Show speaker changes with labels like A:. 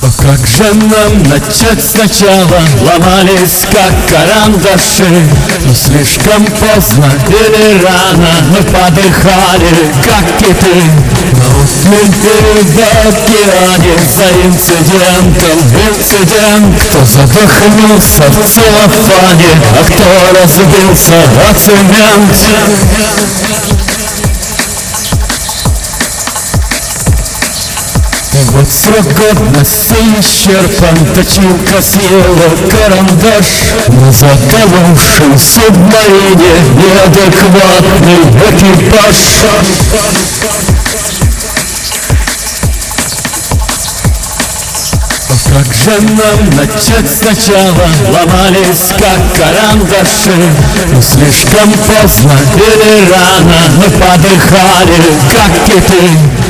A: Как же нам начать сначала? Ломались как карандаши, но слишком поздно или рано мы подыхали, как киты. Но уплыли в океане за инцидент. Кто задохнулся в целлофане, а кто разбился о цемент. Вот срок годности исчерпан, точилка съела карандаш. На затонувшем субмарине неадекватный экипаж. Как же нам начать сначала? Ломались как карандаши, но слишком поздно или рано мы подыхали, как киты.